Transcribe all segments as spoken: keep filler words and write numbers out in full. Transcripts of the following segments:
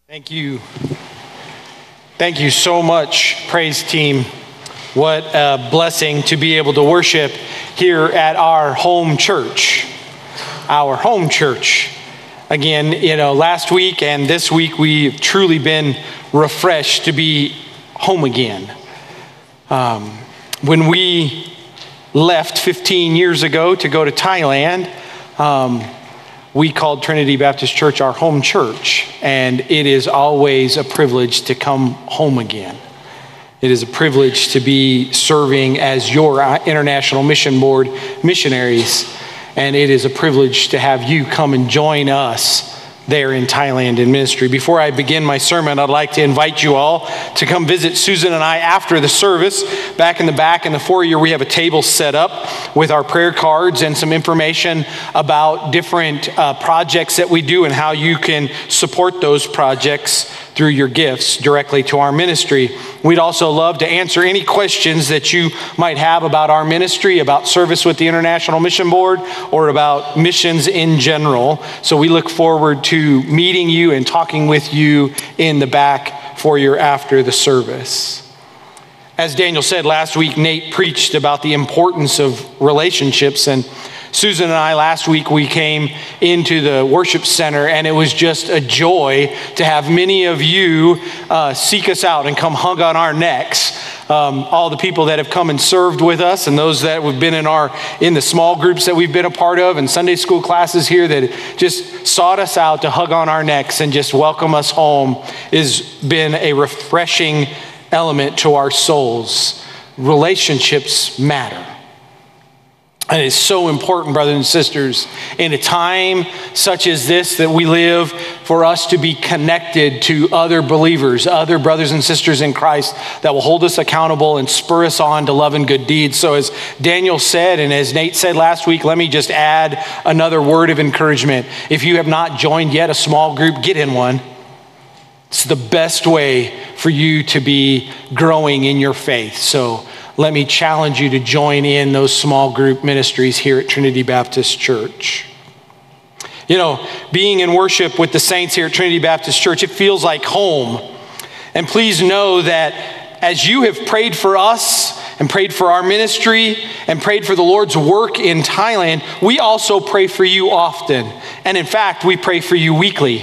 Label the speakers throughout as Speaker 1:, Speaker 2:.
Speaker 1: Thank you. Thank you so much, praise team. What a blessing to be able to worship here at our home church. Our home church. Again, you know, last week and this week we've truly been refreshed to be home again. Um, when we left fifteen years ago to go to Thailand, um, we called Trinity Baptist Church our home church, and it is always a privilege to come home again. It is a privilege to be serving as your International Mission Board missionaries, and it is a privilege to have you come and join us there in Thailand in ministry. Before I begin my sermon, I'd like to invite you all to come visit Susan and I after the service. Back in the back in the foyer, we have a table set up with our prayer cards and some information about different uh, projects that we do and how you can support those projects through your gifts directly to our ministry. We'd also love to answer any questions that you might have about our ministry, about service with the International Mission Board, or about missions in general. So we look forward to meeting you and talking with you in the back for your after the service. As Daniel said last week, Nate preached about the importance of relationships, and Susan and I, last week, we came into the worship center, and it was just a joy to have many of you uh, seek us out and come hug on our necks. Um, all the people that have come and served with us, and those that have been in our in the small groups that we've been a part of, and Sunday school classes here that just sought us out to hug on our necks and just welcome us home, has been a refreshing element to our souls. Relationships matter. And it's so important, brothers and sisters, in a time such as this that we live, for us to be connected to other believers, other brothers and sisters in Christ that will hold us accountable and spur us on to love and good deeds. So as Daniel said, and as Nate said last week, let me just add another word of encouragement. If you have not joined yet a small group, get in one. It's the best way for you to be growing in your faith. So let me challenge you to join in those small group ministries here at Trinity Baptist Church. You know, being in worship with the saints here at Trinity Baptist Church, it feels like home. And please know that as you have prayed for us and prayed for our ministry and prayed for the Lord's work in Thailand, we also pray for you often. And in fact, we pray for you weekly.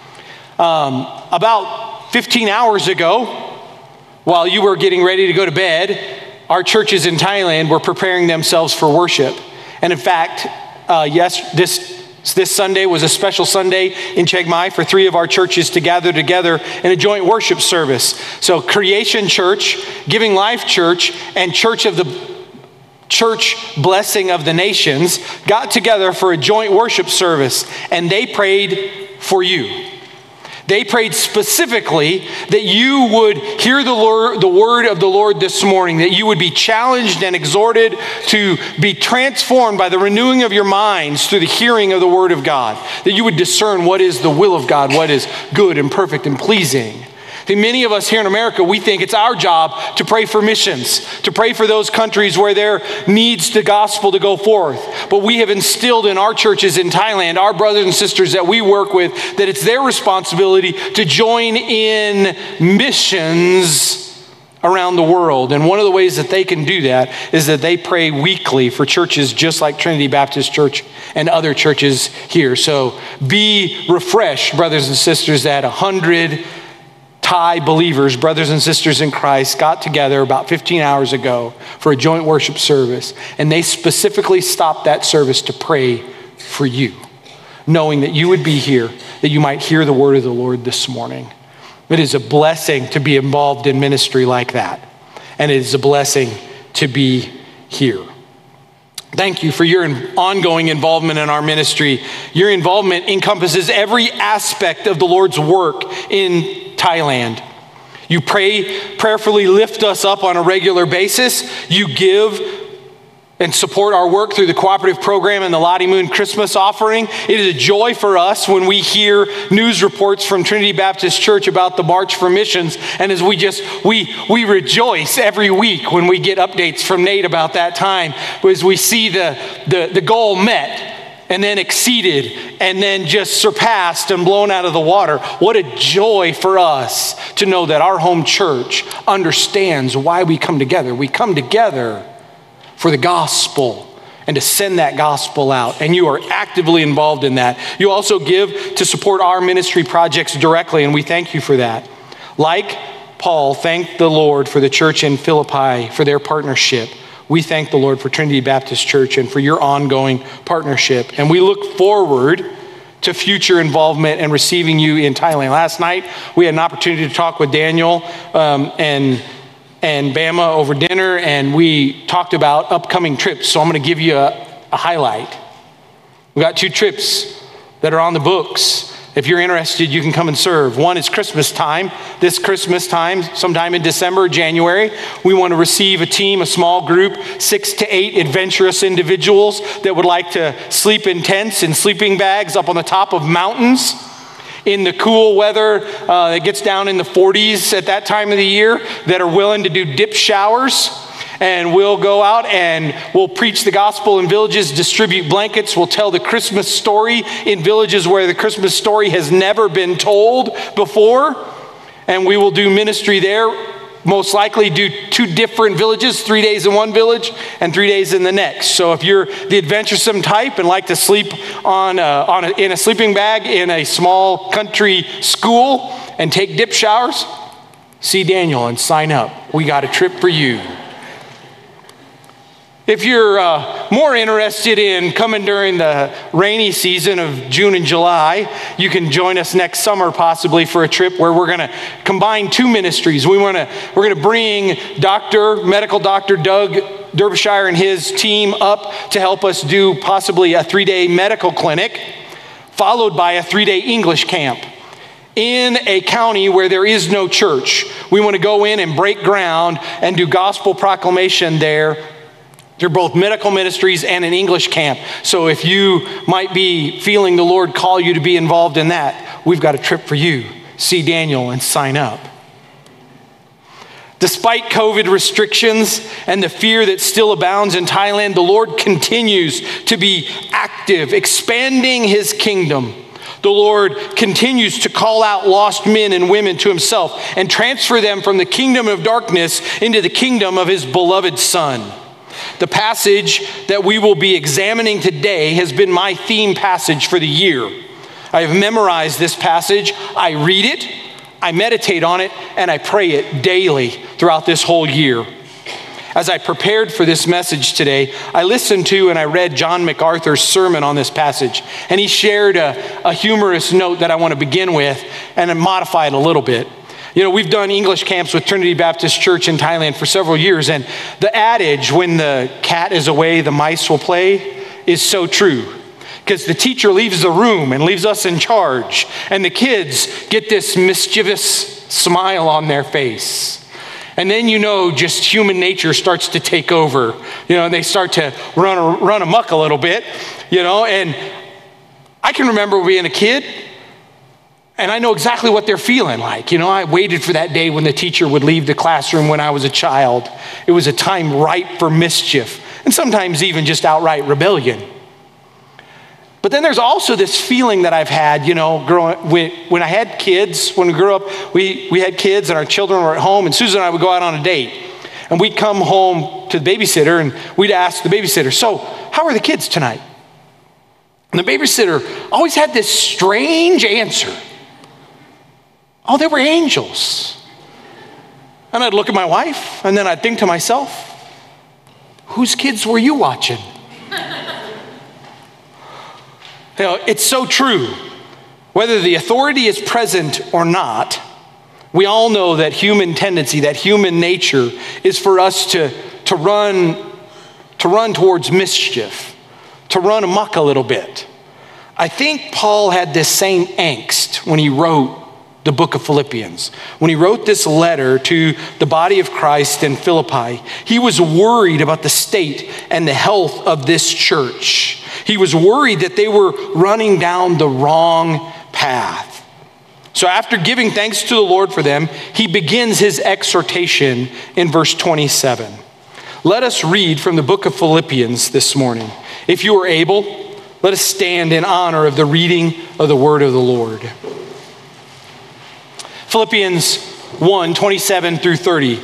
Speaker 1: Um, about fifteen hours ago, while you were getting ready to go to bed, our churches in Thailand were preparing themselves for worship. And in fact, uh, yes, this this Sunday was a special Sunday in Chiang Mai for three of our churches to gather together in a joint worship service. So Creation Church, Giving Life Church, and Church of the Church Blessing of the Nations got together for a joint worship service, and they prayed for you. They prayed specifically that you would hear the Lord, the word of the Lord this morning, that you would be challenged and exhorted to be transformed by the renewing of your minds through the hearing of the word of God, that you would discern what is the will of God, what is good and perfect and pleasing. See, many of us here in America, we think it's our job to pray for missions, to pray for those countries where there needs the gospel to go forth. But we have instilled in our churches in Thailand, our brothers and sisters that we work with, that it's their responsibility to join in missions around the world. And one of the ways that they can do that is that they pray weekly for churches just like Trinity Baptist Church and other churches here. So be refreshed, brothers and sisters, that a hundred Thai believers, brothers and sisters in Christ, got together about fifteen hours ago for a joint worship service, and they specifically stopped that service to pray for you, knowing that you would be here, that you might hear the word of the Lord this morning. It is a blessing to be involved in ministry like that, and it is a blessing to be here. Thank you for your ongoing involvement in our ministry. Your involvement encompasses every aspect of the Lord's work in Thailand. You pray, prayerfully lift us up on a regular basis. You give and support our work through the cooperative program and the Lottie Moon Christmas offering. It is a joy for us when we hear news reports from Trinity Baptist Church about the March for Missions. And as we just, we, we rejoice every week when we get updates from Nate about that time, as we see the, the, the goal met and then exceeded and then just surpassed and blown out of the water. What a joy for us to know that our home church understands why we come together. We come together for the gospel and to send that gospel out. And you are actively involved in that. You also give to support our ministry projects directly, and we thank you for that. Like Paul thanked the Lord for the church in Philippi for their partnership, we thank the Lord for Trinity Baptist Church and for your ongoing partnership. And we look forward to future involvement and receiving you in Thailand. Last night, we had an opportunity to talk with Daniel um, and, and Bama over dinner, and we talked about upcoming trips. So I'm going to give you a, a highlight. We got two trips that are on the books. If you're interested, you can come and serve. One is Christmas time. This Christmas time, sometime in December, January, we want to receive a team, a small group, six to eight adventurous individuals that would like to sleep in tents and sleeping bags up on the top of mountains in the cool weather uh, that gets down in the forties at that time of the year, that are willing to do dip showers. And we'll go out and we'll preach the gospel in villages, distribute blankets. We'll tell the Christmas story in villages where the Christmas story has never been told before. And we will do ministry there, most likely do two different villages, three days in one village and three days in the next. So if you're the adventuresome type and like to sleep on a, on a, in a sleeping bag in a small country school and take dip showers, see Daniel and sign up. We got a trip for you. If you're uh, more interested in coming during the rainy season of June and July, you can join us next summer possibly for a trip where we're going to combine two ministries. We want to we're going to bring Doctor Medical Doctor Doug Derbyshire and his team up to help us do possibly a three-day medical clinic, followed by a three-day English camp in a county where there is no church. We want to go in and break ground and do gospel proclamation there. They're both medical ministries and an English camp. So if you might be feeling the Lord call you to be involved in that, we've got a trip for you. See Daniel and sign up. Despite COVID restrictions and the fear that still abounds in Thailand, the Lord continues to be active, expanding his kingdom. The Lord continues to call out lost men and women to himself and transfer them from the kingdom of darkness into the kingdom of his beloved Son. The passage that we will be examining today has been my theme passage for the year. I have memorized this passage. I read it, I meditate on it, and I pray it daily throughout this whole year. As I prepared for this message today, I listened to and I read John MacArthur's sermon on this passage, and he shared a, a humorous note that I want to begin with and modify it a little bit. You know, we've done English camps with Trinity Baptist Church in Thailand for several years, and the adage, when the cat is away, the mice will play, is so true. Because the teacher leaves the room and leaves us in charge, and the kids get this mischievous smile on their face. And then, you know, just human nature starts to take over. You know, and they start to run, run amok a little bit, you know, and I can remember being a kid, and I know exactly what they're feeling like. You know, I waited for that day when the teacher would leave the classroom when I was a child. It was a time ripe for mischief, and sometimes even just outright rebellion. But then there's also this feeling that I've had, you know, growing, when, when I had kids, when we grew up, we, we had kids and our children were at home, and Susan and I would go out on a date. And we'd come home to the babysitter, and we'd ask the babysitter, so how are the kids tonight? And the babysitter always had this strange answer. Oh, they were angels. And I'd look at my wife, and then I'd think to myself, whose kids were you watching? You know, it's so true. Whether the authority is present or not, we all know that human tendency, that human nature is for us to, to run, to run towards mischief, to run amok a little bit. I think Paul had this same angst when he wrote the book of Philippians. When he wrote this letter to the body of Christ in Philippi, he was worried about the state and the health of this church. He was worried that they were running down the wrong path. So after giving thanks to the Lord for them, he begins his exhortation in verse twenty-seven. Let us read from the book of Philippians this morning. If you are able, Let us stand in honor of the reading of the word of the Lord. Philippians one, twenty-seven through thirty.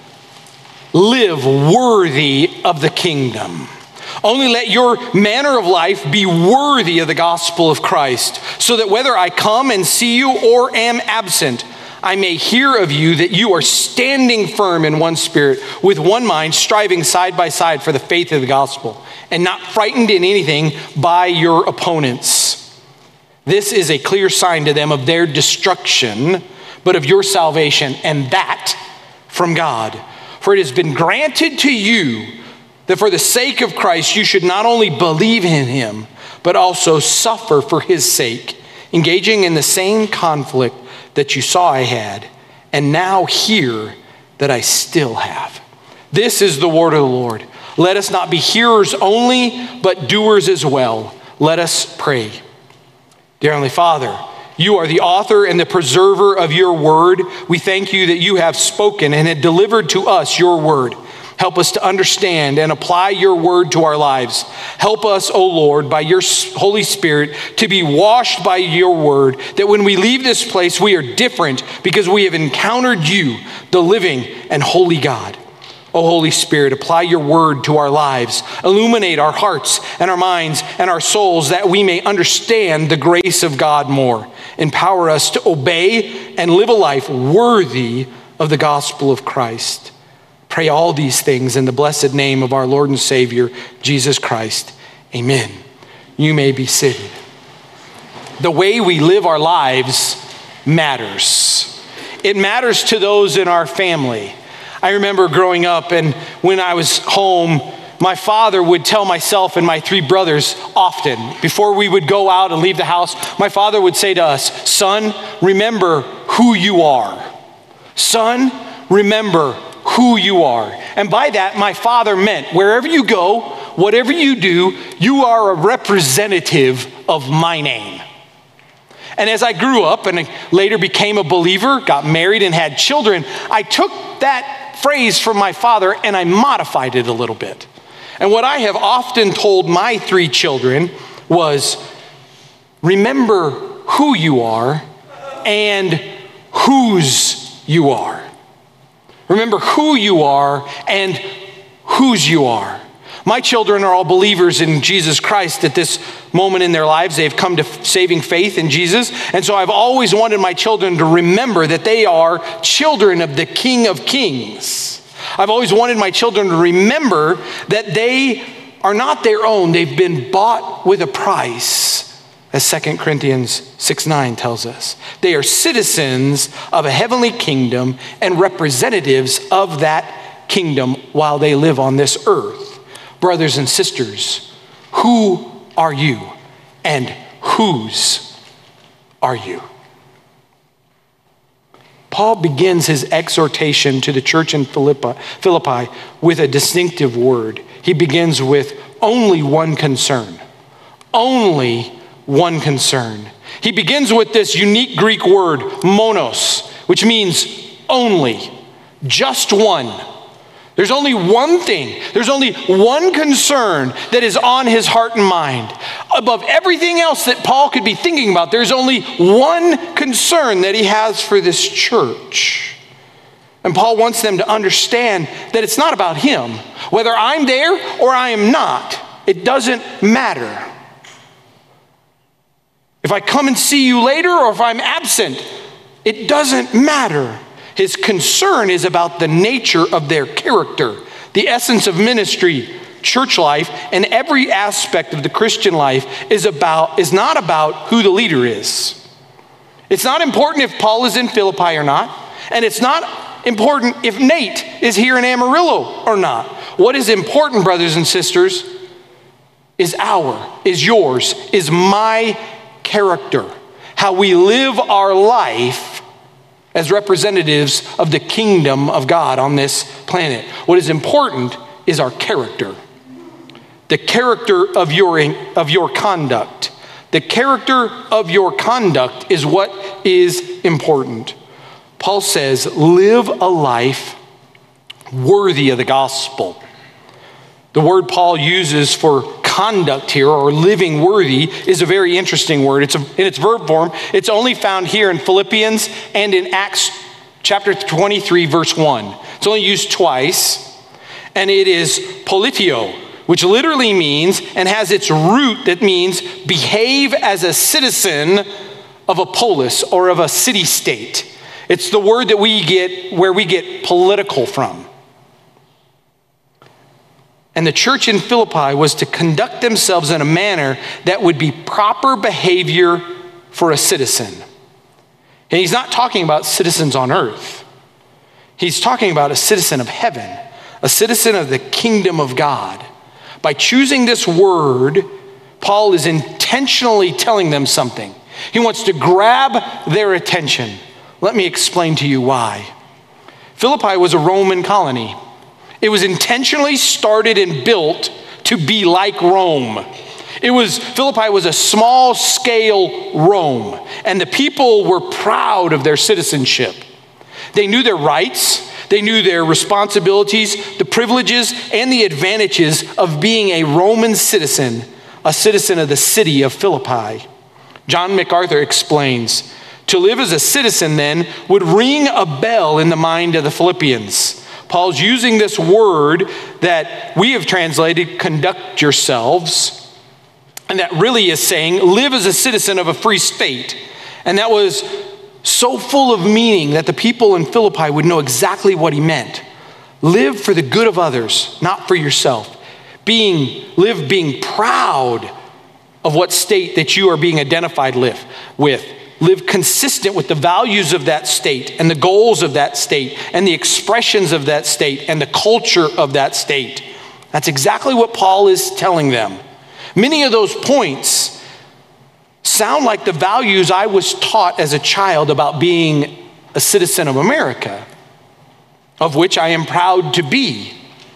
Speaker 1: Live worthy of the kingdom. Only let your manner of life be worthy of the gospel of Christ, so that whether I come and see you or am absent, I may hear of you that you are standing firm in one spirit, with one mind, striving side by side for the faith of the gospel, and not frightened in anything by your opponents. This is a clear sign to them of their destruction, but of your salvation, and that from God. For it has been granted to you that for the sake of Christ you should not only believe in him, but also suffer for his sake, engaging in the same conflict that you saw I had, and now hear that I still have. This is the word of the Lord. Let us not be hearers only, but doers as well. Let us pray. Dear Heavenly Father, you are the author and the preserver of your word. We thank you that you have spoken and had delivered to us your word. Help us to understand and apply your word to our lives. Help us, O Lord, by your Holy Spirit, to be washed by your word, that when we leave this place, we are different because we have encountered you, the living and holy God. O Holy Spirit, apply your word to our lives. Illuminate our hearts and our minds and our souls that we may understand the grace of God more. Empower us to obey and live a life worthy of the gospel of Christ. Pray all these things in the blessed name of our Lord and Savior, Jesus Christ. Amen. You may be seated. The way we live our lives matters. It matters to those in our family. I remember growing up, and when I was home, my father would tell myself and my three brothers often, before we would go out and leave the house, my father would say to us, "Son, remember who you are. Son, remember who you are." And by that, my father meant wherever you go, whatever you do, you are a representative of my name. And as I grew up and later became a believer, got married and had children, I took that phrase from my father and I modified it a little bit. And what I have often told my three children was, remember who you are and whose you are. Remember who you are and whose you are. My children are all believers in Jesus Christ at this moment in their lives. They've come to saving faith in Jesus. And so I've always wanted my children to remember that they are children of the King of Kings. I've always wanted my children to remember that they are not their own. They've been bought with a price, as Second Corinthians six nine tells us. They are citizens of a heavenly kingdom and representatives of that kingdom while they live on this earth. Brothers and sisters, who are you and whose are you? Paul begins his exhortation to the church in Philippi, Philippi with a distinctive word. He begins with only one concern. Only one concern. He begins with this unique Greek word, monos, which means only, just one. There's only one thing, there's only one concern that is on his heart and mind. Above everything else that Paul could be thinking about, there's only one concern that he has for this church. And Paul wants them to understand that it's not about him. Whether I'm there or I am not, it doesn't matter. If I come and see you later or if I'm absent, it doesn't matter. His concern is about the nature of their character, the essence of ministry, church life, and every aspect of the Christian life is about is not about who the leader is. It's not important if Paul is in Philippi or not, and it's not important if Nate is here in Amarillo or not. What is important, brothers and sisters, is our, is yours, is my character, how we live our life as representatives of the kingdom of God on this planet. What is important is our character. The character of your, of your conduct. The character of your conduct is what is important. Paul says, live a life worthy of the gospel. The word Paul uses for conduct here, or living worthy, is a very interesting word. It's a, in its verb form. It's only found here in Philippians and in Acts chapter twenty-three, verse one. It's only used twice, and it is politio, which literally means and has its root that means behave as a citizen of a polis or of a city-state. It's the word that we get where we get political from. And the church in Philippi was to conduct themselves in a manner that would be proper behavior for a citizen. And he's not talking about citizens on earth. He's talking about a citizen of heaven, a citizen of the kingdom of God. By choosing this word, Paul is intentionally telling them something. He wants to grab their attention. Let me explain to you why. Philippi was a Roman colony. It was intentionally started and built to be like Rome. It was, Philippi was a small scale Rome, and the people were proud of their citizenship. They knew their rights, they knew their responsibilities, the privileges, and the advantages of being a Roman citizen, a citizen of the city of Philippi. John MacArthur explains, to live as a citizen then would ring a bell in the mind of the Philippians. Paul's using this word that we have translated, conduct yourselves, and that really is saying, live as a citizen of a free state. And that was so full of meaning that the people in Philippi would know exactly what he meant. Live for the good of others, not for yourself. Being, live being proud of what state that you are being identified live, with. Live consistent with the values of that state and the goals of that state and the expressions of that state and the culture of that state. That's exactly what Paul is telling them. Many of those points sound like the values I was taught as a child about being a citizen of America, of which I am proud to be.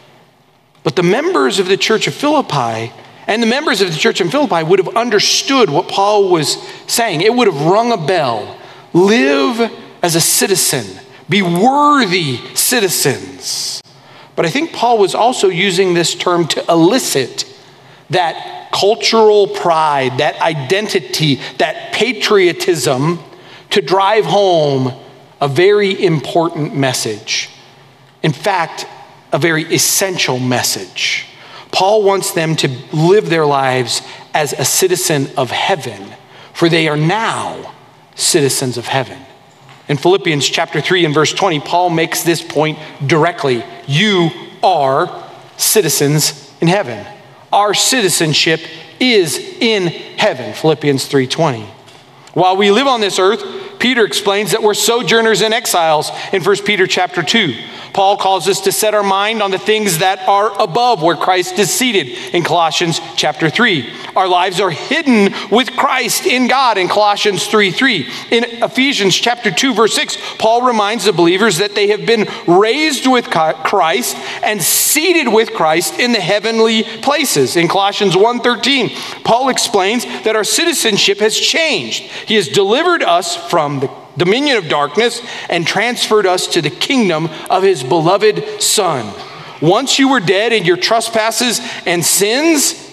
Speaker 1: But the members of the church of Philippi and the members of the church in Philippi would have understood what Paul was saying. It would have rung a bell. Live as a citizen. Be worthy citizens. But I think Paul was also using this term to elicit that cultural pride, that identity, that patriotism, to drive home a very important message. In fact, a very essential message. Paul wants them to live their lives as a citizen of heaven, for they are now citizens of heaven. In Philippians chapter three and verse twenty, Paul makes this point directly. You are citizens in heaven. Our citizenship is in heaven, Philippians three twenty. While we live on this earth, Peter explains that we're sojourners and exiles in First Peter chapter two. Paul calls us to set our mind on the things that are above, where Christ is seated in Colossians chapter three. Our lives are hidden with Christ in God in Colossians three three. In Ephesians chapter two verse six, Paul reminds the believers that they have been raised with Christ and seated with Christ in the heavenly places. In Colossians one thirteen, Paul explains that our citizenship has changed. He has delivered us from the dominion of darkness and transferred us to the kingdom of his beloved Son. Once you were dead in your trespasses and sins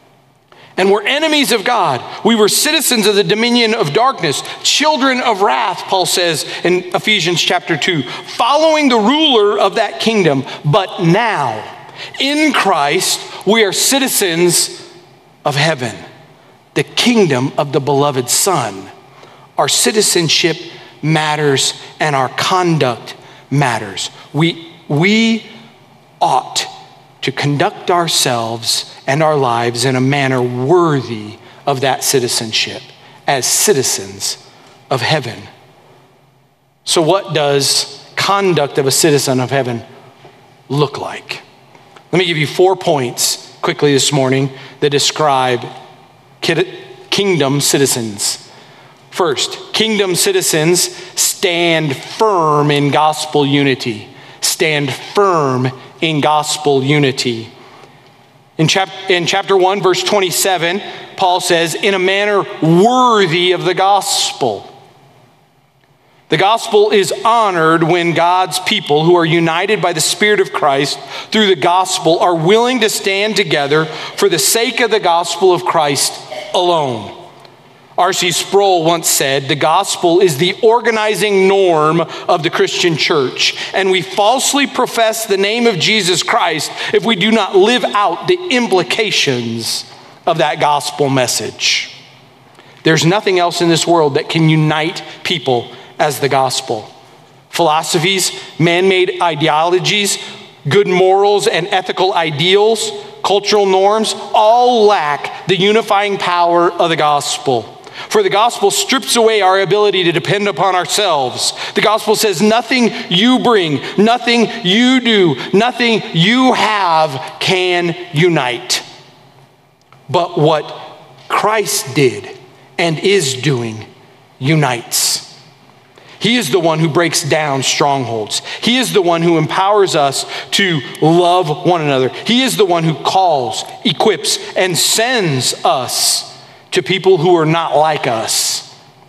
Speaker 1: and were enemies of God, we were citizens of the dominion of darkness, children of wrath, Paul says in Ephesians chapter two, following the ruler of that kingdom. But now, in Christ, we are citizens of heaven, the kingdom of the beloved Son. Our citizenship matters and our conduct matters. We, we ought to conduct ourselves and our lives in a manner worthy of that citizenship as citizens of heaven. So what does conduct of a citizen of heaven look like? Let me give you four points quickly this morning that describe kingdom citizens. First, kingdom citizens stand firm in gospel unity. Stand firm in gospel unity. In, chap- in chapter one, verse twenty-seven, Paul says, in a manner worthy of the gospel. The gospel is honored when God's people who are united by the Spirit of Christ through the gospel are willing to stand together for the sake of the gospel of Christ alone. R C Sproul once said, "The gospel is the organizing norm of the Christian church, and we falsely profess the name of Jesus Christ if we do not live out the implications of that gospel message." There's nothing else in this world that can unite people as the gospel. Philosophies, man-made ideologies, good morals and ethical ideals, cultural norms, all lack the unifying power of the gospel. For the gospel strips away our ability to depend upon ourselves. The gospel says nothing you bring, nothing you do, nothing you have can unite. But what Christ did and is doing unites. He is the one who breaks down strongholds. He is the one who empowers us to love one another. He is the one who calls, equips, and sends us to people who are not like us.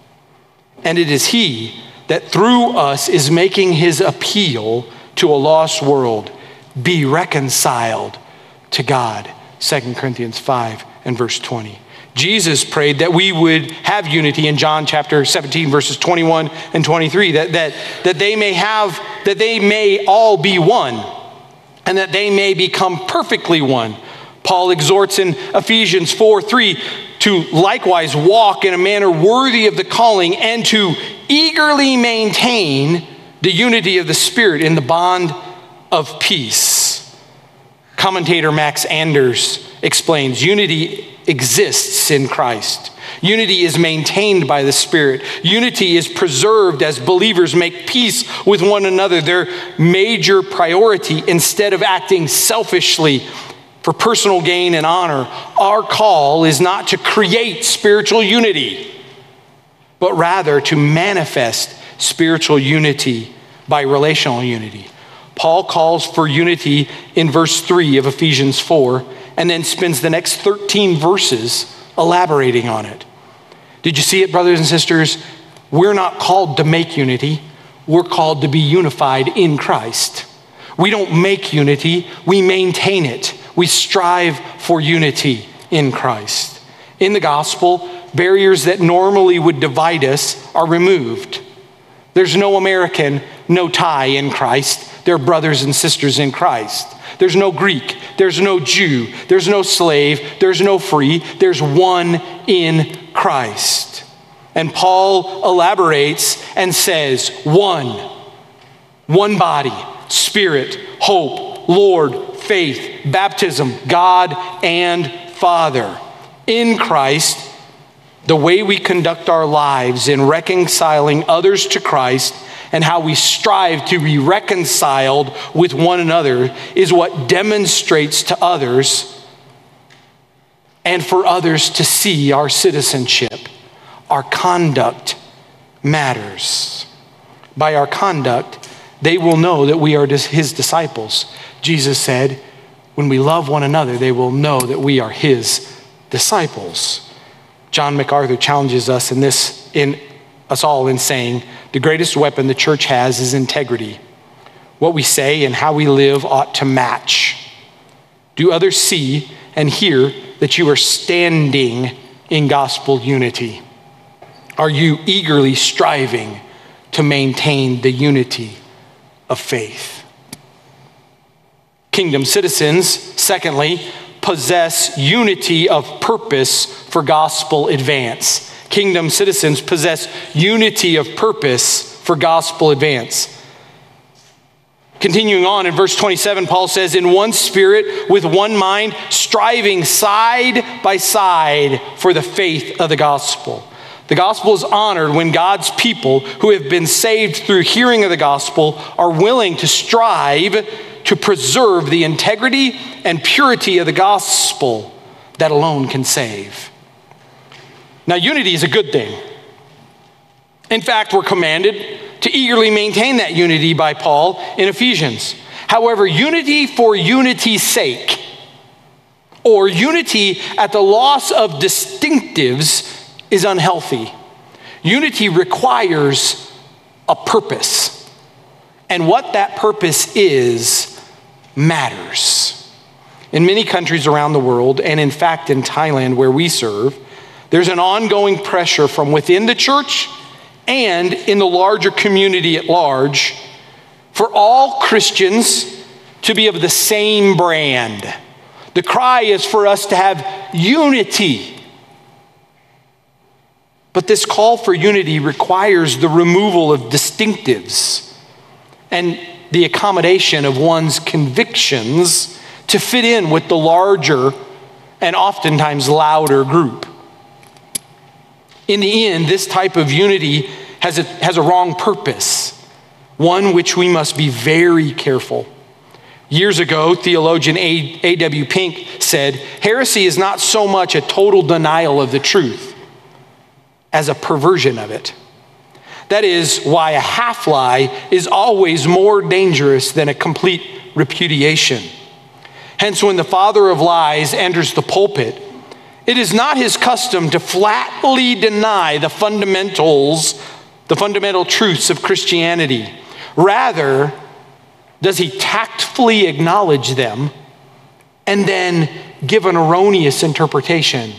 Speaker 1: And it is He that through us is making His appeal to a lost world. Be reconciled to God. Second Corinthians five and verse twenty. Jesus prayed that we would have unity in John chapter seventeen, verses twenty-one and twenty-three, that, that, that they may have, that they may all be one, and that they may become perfectly one. Paul exhorts in Ephesians four three to likewise walk in a manner worthy of the calling and to eagerly maintain the unity of the Spirit in the bond of peace. Commentator Max Anders explains, unity exists in Christ. Unity is maintained by the Spirit. Unity is preserved as believers make peace with one another, their major priority, instead of acting selfishly for personal gain and honor. Our call is not to create spiritual unity, but rather to manifest spiritual unity by relational unity. Paul calls for unity in verse three of Ephesians four, and then spends the next thirteen verses elaborating on it. Did you see it, brothers and sisters? We're not called to make unity. We're called to be unified in Christ. We don't make unity, we maintain it. We strive for unity in Christ. In the gospel, barriers that normally would divide us are removed. There's no American, no Thai in Christ. They're brothers and sisters in Christ. There's no Greek, there's no Jew, there's no slave, there's no free, there's one in Christ. And Paul elaborates and says, one, one body, Spirit, hope, Lord, faith, baptism, God and Father. In Christ, the way we conduct our lives in reconciling others to Christ and how we strive to be reconciled with one another is what demonstrates to others and for others to see our citizenship. Our conduct matters. By our conduct, they will know that we are His disciples. Jesus said, when we love one another, they will know that we are His disciples. John MacArthur challenges us in this, in us all in saying, the greatest weapon the church has is integrity. What we say and how we live ought to match. Do others see and hear that you are standing in gospel unity? Are you eagerly striving to maintain the unity of faith? Kingdom citizens, secondly, possess unity of purpose for gospel advance. Kingdom citizens possess unity of purpose for gospel advance. Continuing on in verse twenty-seven, Paul says, in one spirit, with one mind, striving side by side for the faith of the gospel. The gospel is honored when God's people who have been saved through hearing of the gospel are willing to strive to preserve the integrity and purity of the gospel that alone can save. Now, unity is a good thing. In fact, we're commanded to eagerly maintain that unity by Paul in Ephesians. However, unity for unity's sake, or unity at the loss of distinctives, is unhealthy. Unity requires a purpose. And what that purpose is matters. In many countries around the world, and in fact in Thailand where we serve, there's an ongoing pressure from within the church and in the larger community at large for all Christians to be of the same brand. The cry is for us to have unity. But this call for unity requires the removal of distinctives and the accommodation of one's convictions to fit in with the larger and oftentimes louder group. In the end, this type of unity has a, has a wrong purpose, one which we must be very careful. Years ago, theologian A W Pink said, heresy is not so much a total denial of the truth as a perversion of it. That is why a half-lie is always more dangerous than a complete repudiation. Hence, when the father of lies enters the pulpit, it is not his custom to flatly deny the fundamentals, the fundamental truths of Christianity. Rather, does he tactfully acknowledge them and then give an erroneous interpretation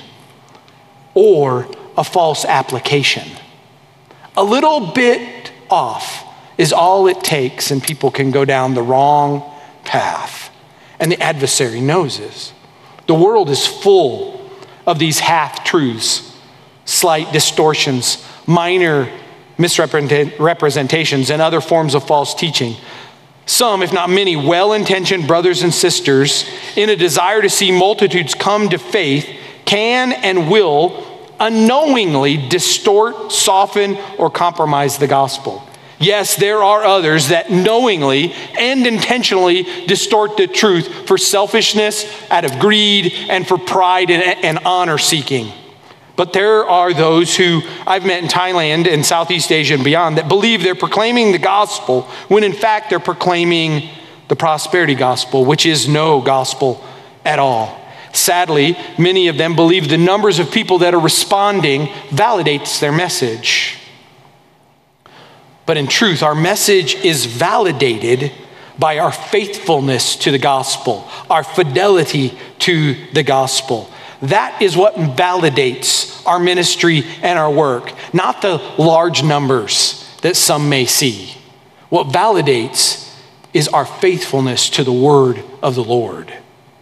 Speaker 1: or a false application? A little bit off is all it takes, and people can go down the wrong path. And the adversary knows this. The world is full of these half-truths, slight distortions, minor misrepresentations, and other forms of false teaching. Some, if not many, well-intentioned brothers and sisters, in a desire to see multitudes come to faith, can and will unknowingly distort, soften, or compromise the gospel. Yes, there are others that knowingly and intentionally distort the truth for selfishness, out of greed, and for pride and, and honor seeking. But there are those who I've met in Thailand and Southeast Asia and beyond that believe they're proclaiming the gospel when in fact they're proclaiming the prosperity gospel, which is no gospel at all. Sadly, many of them believe the numbers of people that are responding validates their message. But in truth, our message is validated by our faithfulness to the gospel, our fidelity to the gospel. That is what validates our ministry and our work, not the large numbers that some may see. What validates is our faithfulness to the word of the Lord.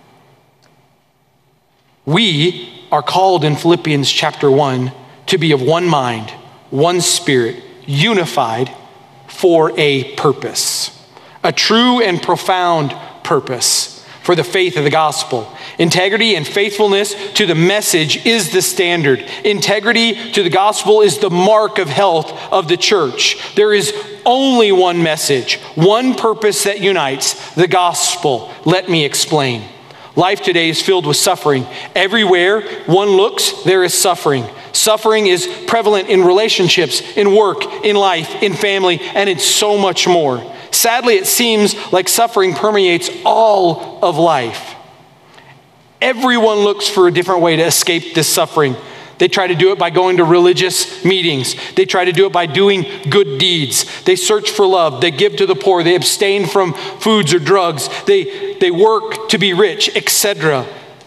Speaker 1: We are called in Philippians chapter one to be of one mind, one spirit, unified for a purpose, a true and profound purpose for the faith of the gospel. Integrity and faithfulness to the message is the standard. Integrity to the gospel is the mark of health of the church. There is only one message, one purpose that unites, the gospel. Let me explain. Life today is filled with suffering. Everywhere one looks, there is suffering. Suffering is prevalent in relationships, in work, in life, in family, and in so much more. Sadly, it seems like suffering permeates all of life. Everyone looks for a different way to escape this suffering. They try to do it by going to religious meetings. They try to do it by doing good deeds. They search for love. They give to the poor. They abstain from foods or drugs. They, they work to be rich, et cetera.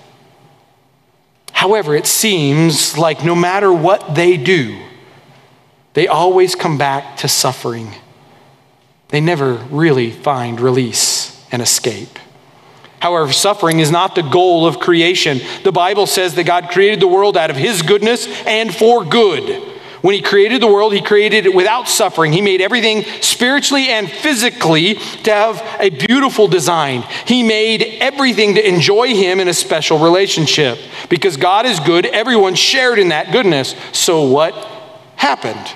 Speaker 1: However, it seems like no matter what they do, they always come back to suffering. They never really find release and escape. However, suffering is not the goal of creation. The Bible says that God created the world out of his goodness and for good. When he created the world, he created it without suffering. He made everything spiritually and physically to have a beautiful design. He made everything to enjoy him in a special relationship. Because God is good, everyone shared in that goodness. So what happened?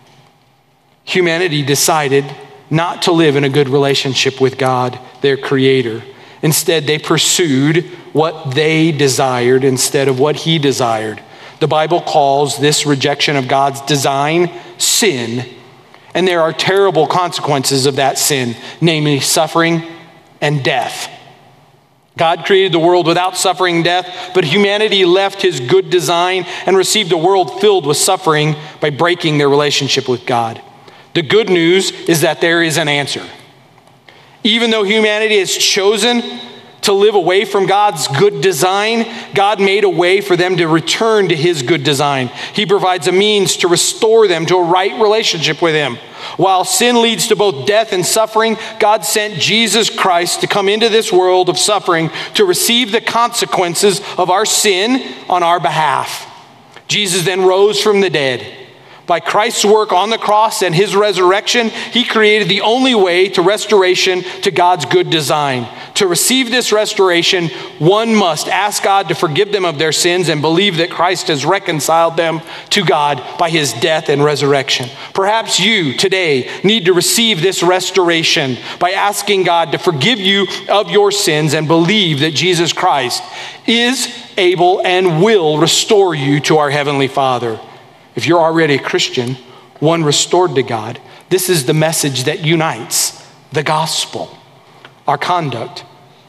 Speaker 1: Humanity decided not to live in a good relationship with God, their creator. Instead, they pursued what they desired instead of what he desired. The Bible calls this rejection of God's design sin, and there are terrible consequences of that sin, namely suffering and death. God created the world without suffering and death, but humanity left his good design and received a world filled with suffering by breaking their relationship with God. The good news is that there is an answer. Even though humanity has chosen to live away from God's good design, God made a way for them to return to his good design. He provides a means to restore them to a right relationship with him. While sin leads to both death and suffering, God sent Jesus Christ to come into this world of suffering to receive the consequences of our sin on our behalf. Jesus then rose from the dead. By Christ's work on the cross and his resurrection, he created the only way to restoration to God's good design. To receive this restoration, one must ask God to forgive them of their sins and believe that Christ has reconciled them to God by his death and resurrection. Perhaps you today need to receive this restoration by asking God to forgive you of your sins and believe that Jesus Christ is able and will restore you to our Heavenly Father. If you're already a Christian, one restored to God, this is the message that unites the gospel. Our conduct,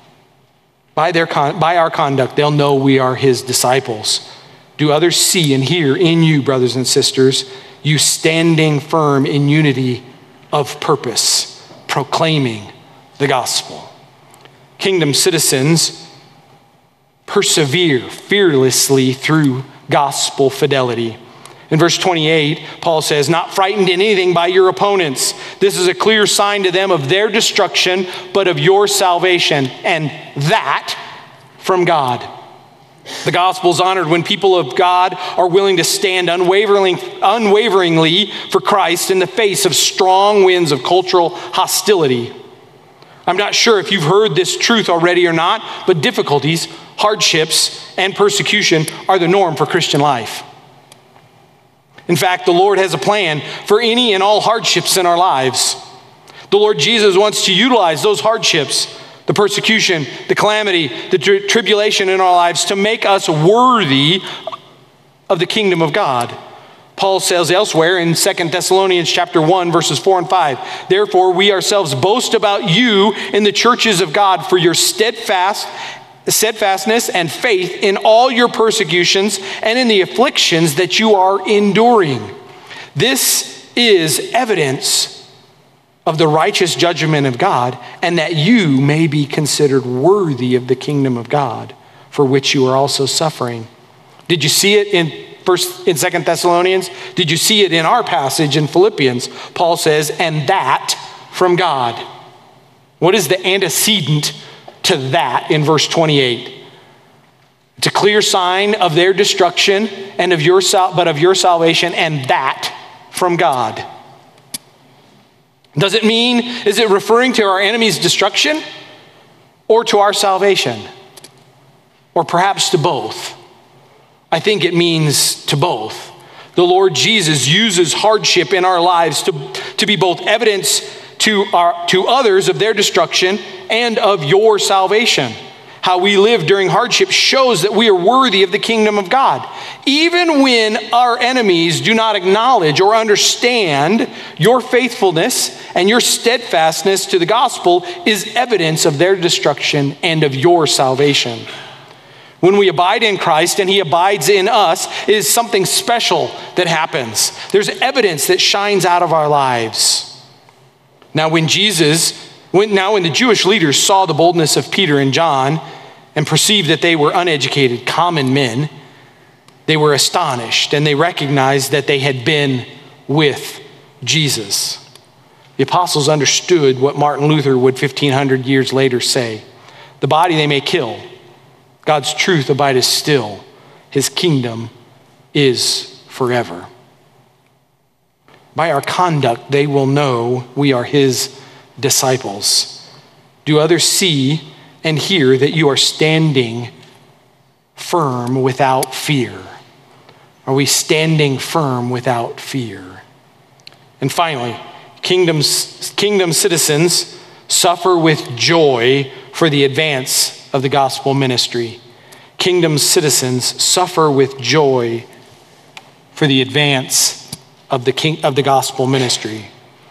Speaker 1: by their con- by our conduct, they'll know we are his disciples. Do others see and hear in you, brothers and sisters, you standing firm in unity of purpose, proclaiming the gospel? Kingdom citizens persevere fearlessly through gospel fidelity. In verse twenty-eight, Paul says, not frightened in anything by your opponents. This is a clear sign to them of their destruction, but of your salvation, and that from God. The gospel is honored when people of God are willing to stand unwavering, unwaveringly for Christ in the face of strong winds of cultural hostility. I'm not sure if you've heard this truth already or not, but difficulties, hardships, and persecution are the norm for Christian life. In fact, the Lord has a plan for any and all hardships in our lives. The Lord Jesus wants to utilize those hardships, the persecution, the calamity, the tri- tribulation in our lives to make us worthy of the kingdom of God. Paul says elsewhere in Second Thessalonians chapter one, verses four and five, therefore we ourselves boast about you in the churches of God for your steadfast steadfastness and faith in all your persecutions and in the afflictions that you are enduring. This is evidence of the righteous judgment of God, and that you may be considered worthy of the kingdom of God, for which you are also suffering. Did you see it in First in Second Thessalonians? Did you see it in our passage in Philippians? Paul says, and that from God. What is the antecedent to that in verse twenty-eight? It's a clear sign of their destruction and of your sal- but of your salvation, and that from God. Does it mean, is it referring to our enemy's destruction or to our salvation? Or perhaps to both? I think it means to both. The Lord Jesus uses hardship in our lives to, to be both evidence to our to others of their destruction and of your salvation. How we live during hardship shows that we are worthy of the kingdom of God. Even when our enemies do not acknowledge or understand, your faithfulness and your steadfastness to the gospel is evidence of their destruction and of your salvation. When we abide in Christ and he abides in us, it is something special that happens. There's evidence that shines out of our lives. Now when Jesus, when, now when the Jewish leaders saw the boldness of Peter and John and perceived that they were uneducated, common men, they were astonished and they recognized that they had been with Jesus. The apostles understood what Martin Luther would fifteen hundred years later say. The body they may kill, God's truth abideth still. His kingdom is forever. By our conduct, they will know we are his disciples. Do others see and hear that you are standing firm without fear? Are we standing firm without fear? And finally, kingdoms, kingdom citizens suffer with joy for the advance of the gospel ministry. Kingdom citizens suffer with joy for the advance of the king of the gospel ministry.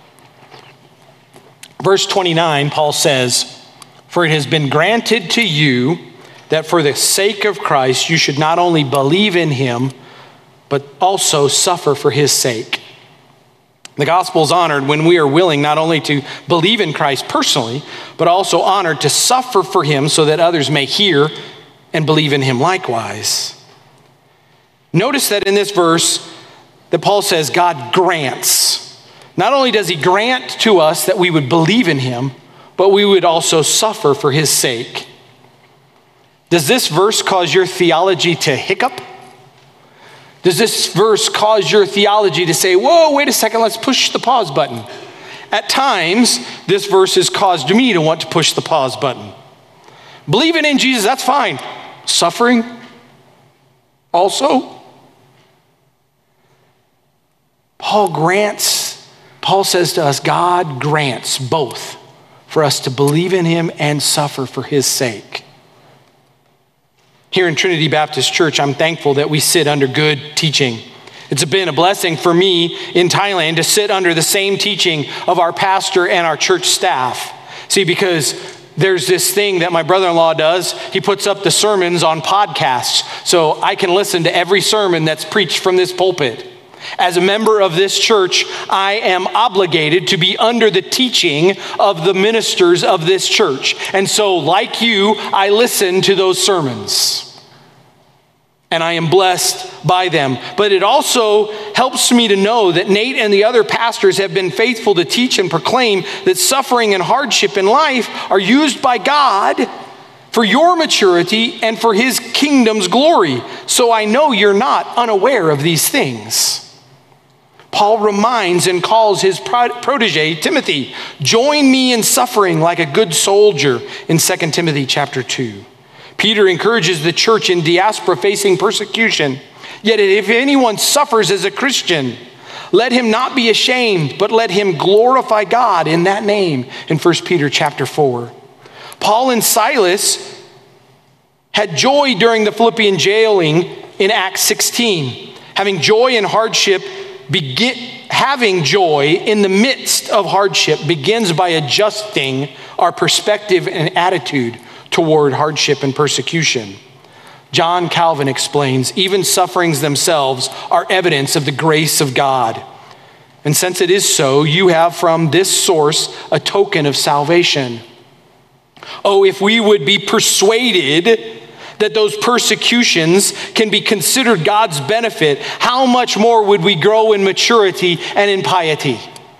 Speaker 1: Verse twenty-nine, Paul says, for it has been granted to you that for the sake of Christ you should not only believe in him, but also suffer for his sake. The gospel is honored when we are willing not only to believe in Christ personally, but also honored to suffer for him so that others may hear and believe in him likewise. Notice that in this verse that Paul says God grants. Not only does he grant to us that we would believe in him, but we would also suffer for his sake. Does this verse cause your theology to hiccup? Does this verse cause your theology to say, whoa, wait a second, let's push the pause button? At times, this verse has caused me to want to push the pause button. Believing in Jesus, that's fine. Suffering also. Paul grants, Paul says to us, God grants both for us to believe in him and suffer for his sake. Here in Trinity Baptist Church, I'm thankful that we sit under good teaching. It's been a blessing for me in Thailand to sit under the same teaching of our pastor and our church staff. See, because there's this thing that my brother-in-law does. He puts up the sermons on podcasts, so I can listen to every sermon that's preached from this pulpit. As a member of this church, I am obligated to be under the teaching of the ministers of this church. And so, like you, I listen to those sermons. And I am blessed by them. But it also helps me to know that Nate and the other pastors have been faithful to teach and proclaim that suffering and hardship in life are used by God for your maturity and for his kingdom's glory. So I know you're not unaware of these things. Paul reminds and calls his protege, Timothy, join me in suffering like a good soldier in Second Timothy chapter two. Peter encourages the church in diaspora facing persecution. Yet if anyone suffers as a Christian, let him not be ashamed, but let him glorify God in that name in First Peter chapter four. Paul and Silas had joy during the Philippian jailing in Acts sixteen. Having joy in hardship Begin, having joy in the midst of hardship begins by adjusting our perspective and attitude toward hardship and persecution. John Calvin explains, even sufferings themselves are evidence of the grace of God. And since it is so, you have from this source a token of salvation. Oh, if we would be persuaded that those persecutions can be considered God's benefit, how much more would we grow in maturity and in piety?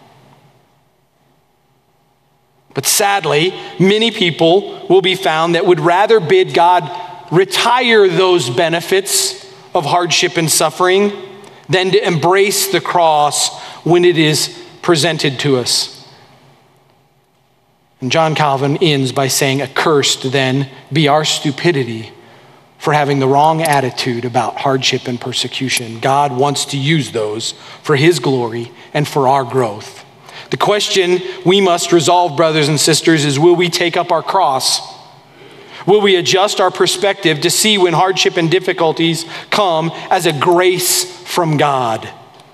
Speaker 1: But sadly, many people will be found that would rather bid God retire those benefits of hardship and suffering than to embrace the cross when it is presented to us. And John Calvin ends by saying, accursed then be our stupidity for having the wrong attitude about hardship and persecution. God wants to use those for his glory and for our growth. The question we must resolve, brothers and sisters, is will we take up our cross? Will we adjust our perspective to see when hardship and difficulties come as a grace from God,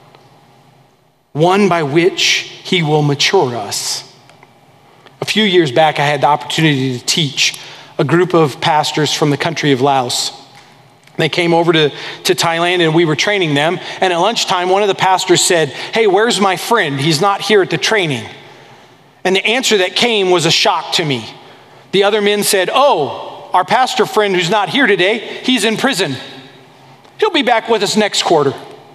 Speaker 1: one by which he will mature us? A few years back, I had the opportunity to teach a group of pastors from the country of Laos. They came over to, to Thailand and we were training them. And at lunchtime, one of the pastors said, hey, where's my friend? He's not here at the training. And the answer that came was a shock to me. The other men said, oh, our pastor friend who's not here today, he's in prison. He'll be back with us next quarter.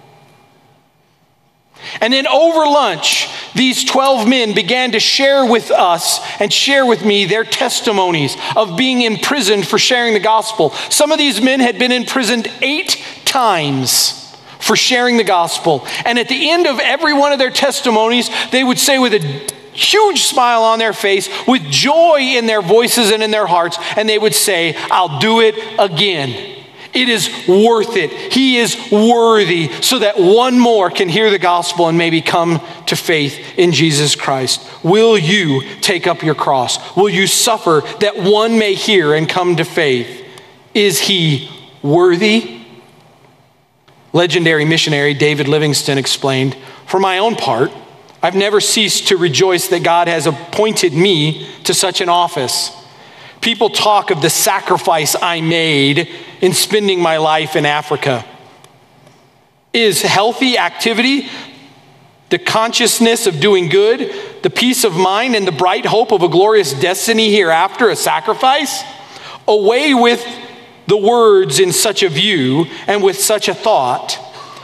Speaker 1: And then over lunch, these twelve men began to share with us and share with me their testimonies of being imprisoned for sharing the gospel. Some of these men had been imprisoned eight times for sharing the gospel. And at the end of every one of their testimonies, they would say with a huge smile on their face, with joy in their voices and in their hearts, and they would say, I'll do it again. It is worth it. He is worthy, so that one more can hear the gospel and maybe come to faith in Jesus Christ. Will you take up your cross? Will you suffer that one may hear and come to faith? Is he worthy? Legendary missionary David Livingstone explained, for my own part, I've never ceased to rejoice that God has appointed me to such an office. People talk of the sacrifice I made in spending my life in Africa. Is healthy activity the consciousness of doing good, the peace of mind, and the bright hope of a glorious destiny hereafter, a sacrifice? Away with the words in such a view and with such a thought.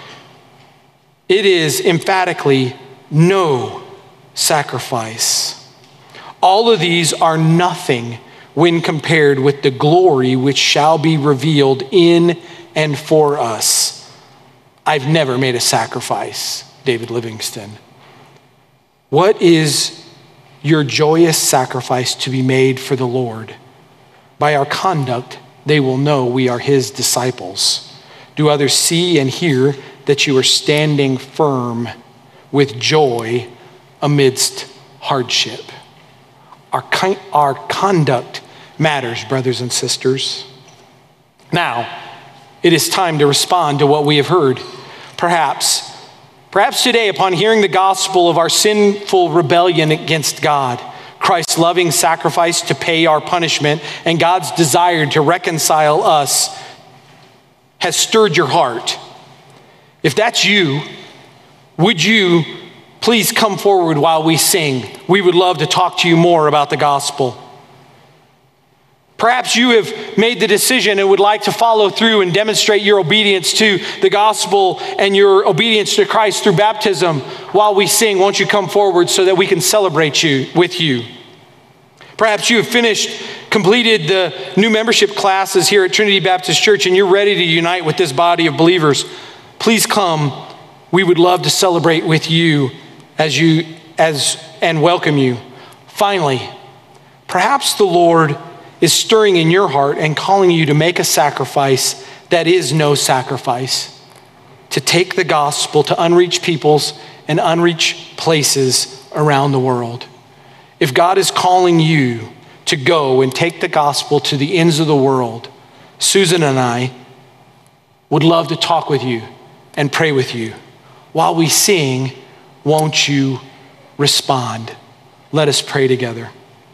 Speaker 1: It is emphatically no sacrifice. All of these are nothing when compared with the glory which shall be revealed in and for us. I've never made a sacrifice, David Livingston. What is your joyous sacrifice to be made for the Lord? By our conduct, they will know we are his disciples. Do others see and hear that you are standing firm with joy amidst hardship? Our, our conduct matters, brothers and sisters. Now, it is time to respond to what we have heard. Perhaps, perhaps today, upon hearing the gospel of our sinful rebellion against God, Christ's loving sacrifice to pay our punishment, and God's desire to reconcile us has stirred your heart. If that's you, would you please come forward while we sing? We would love to talk to you more about the gospel. Perhaps you have made the decision and would like to follow through and demonstrate your obedience to the gospel and your obedience to Christ through baptism. While we sing, won't you come forward so that we can celebrate you with you? Perhaps you have finished, completed the new membership classes here at Trinity Baptist Church, and you're ready to unite with this body of believers. Please come. We would love to celebrate with you as you as and welcome you. Finally, perhaps the Lord is stirring in your heart and calling you to make a sacrifice that is no sacrifice, to take the gospel to unreached peoples and unreached places around the world. If God is calling you to go and take the gospel to the ends of the world, Susan and I would love to talk with you and pray with you. While we sing, won't you respond? Let us pray together.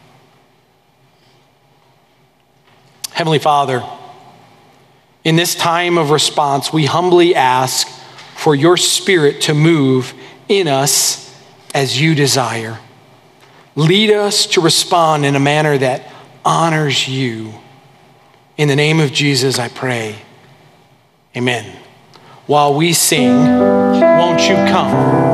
Speaker 1: Heavenly Father, in this time of response, we humbly ask for your Spirit to move in us as you desire. Lead us to respond in a manner that honors you. In the name of Jesus, I pray. Amen. While we sing, won't you come?